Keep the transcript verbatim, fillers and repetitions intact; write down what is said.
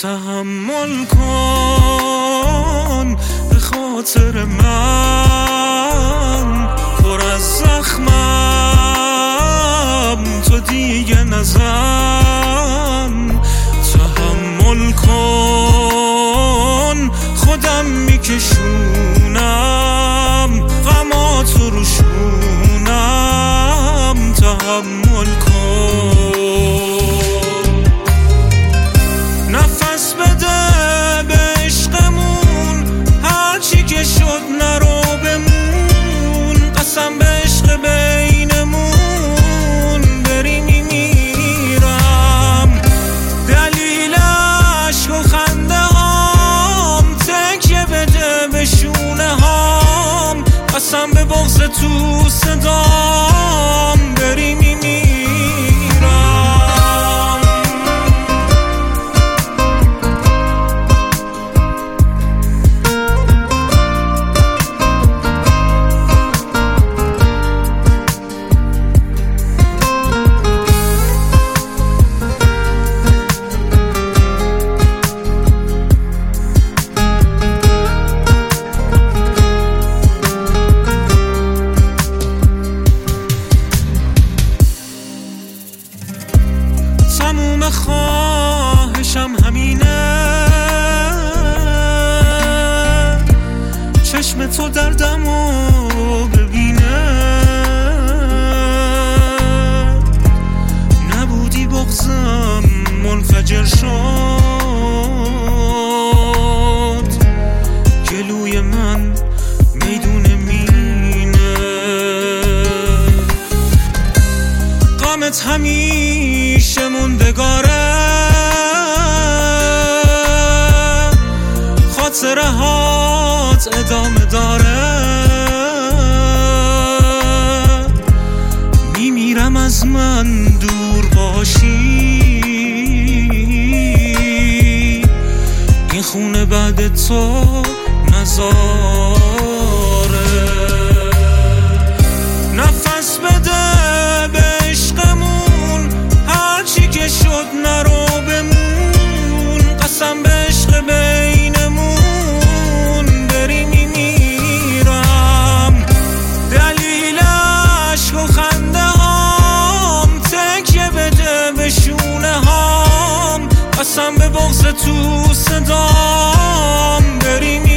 تحمل کن به خاطر من، پر از زخمم تو دیگه نزن. تحمل کن خودم میکشونم، غماتو روشونم. تحمل کن، نفس بده به عشقمون، هرچی که شد نرو بمون. قسم به عشق بینمون، بری میمیرم. دلیل عشق و خنده هام، تکیه بده به شونه هام. قسم به بغض تو صدام، بری میمیرم. تموم خواهشم همینه، چشم تو دردمو ببینه. نبودی بغضم منفجر شد، گلوی من میدون مینه. غمت همیشه موندگاره، خاطره هات ادامه داره. میمیرم از من دور باشی، این خونه بعد تو نذاره. نفس بده به عشقمون، هرچی که شد نرو بمون. قسم به عشق بینمون، بری میمیرم. دلیل عشق و خنده هام، تکیه بده به شونه هام. قسم به بغض تو صدام، بری میمیرم.